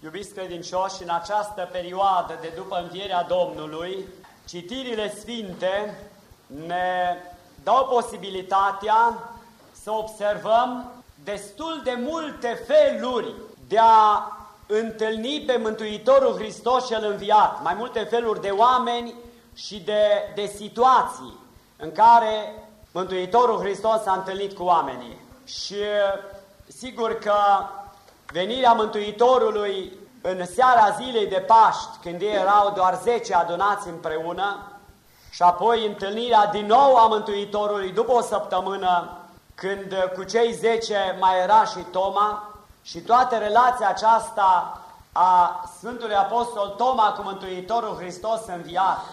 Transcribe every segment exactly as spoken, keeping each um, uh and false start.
Iubiți credincioși, în această perioadă de după învierea Domnului, citirile sfinte ne dau posibilitatea să observăm destul de multe feluri de a întâlni pe Mântuitorul Hristos cel înviat, mai multe feluri de oameni și de, de situații în care Mântuitorul Hristos s-a întâlnit cu oamenii. Și sigur că venirea Mântuitorului în seara zilei de Paști, când ei erau doar zece adunați împreună, și apoi întâlnirea din nou a Mântuitorului după o săptămână, când cu cei zece mai era și Toma, și toată relația aceasta a Sfântului Apostol Toma cu Mântuitorul Hristos înviat,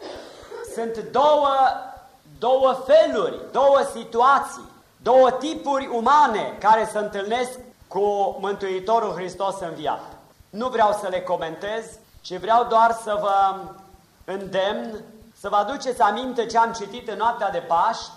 sunt două, două feluri, două situații, două tipuri umane care se întâlnesc cu Mântuitorul Hristos înviat. Nu vreau să le comentez, ci vreau doar să vă îndemn să vă aduceți aminte ce am citit în noaptea de Paști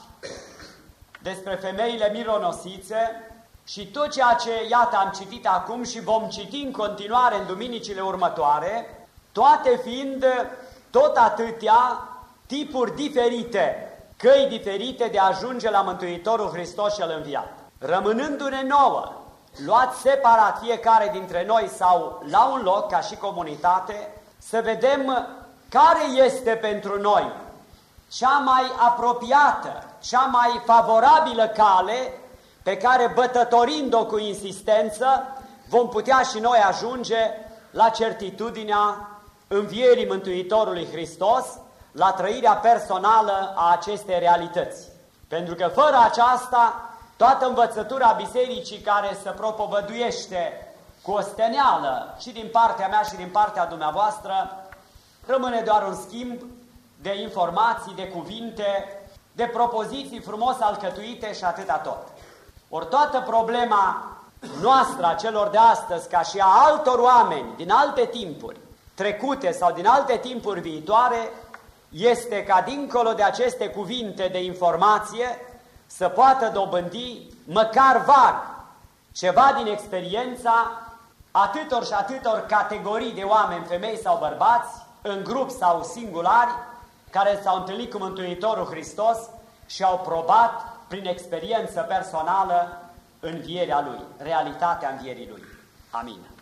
despre femeile mironosițe și tot ceea ce, iată, am citit acum și vom citi în continuare în duminicile următoare, toate fiind tot atâtea tipuri diferite, căi diferite de a ajunge la Mântuitorul Hristos cel înviat. Rămânându-ne nouă, luați separat fiecare dintre noi sau la un loc, ca și comunitate, să vedem care este pentru noi cea mai apropiată, cea mai favorabilă cale pe care, bătătorind-o cu insistență, vom putea și noi ajunge la certitudinea învierii Mântuitorului Hristos, la trăirea personală a acestei realități. Pentru că fără aceasta, toată învățătura bisericii care se propovăduiește cu osteneală și din partea mea și din partea dumneavoastră, rămâne doar un schimb de informații, de cuvinte, de propoziții frumos alcătuite și atâta tot. Ori toată problema noastră, a celor de astăzi, ca și a altor oameni din alte timpuri trecute sau din alte timpuri viitoare, este ca dincolo de aceste cuvinte de informație să poată dobândi măcar vag ceva din experiența atâtor și atâtor categorii de oameni, femei sau bărbați, în grup sau singulari, care s-au întâlnit cu Mântuitorul Hristos și au probat prin experiență personală învierea Lui, realitatea învierii Lui. Amin.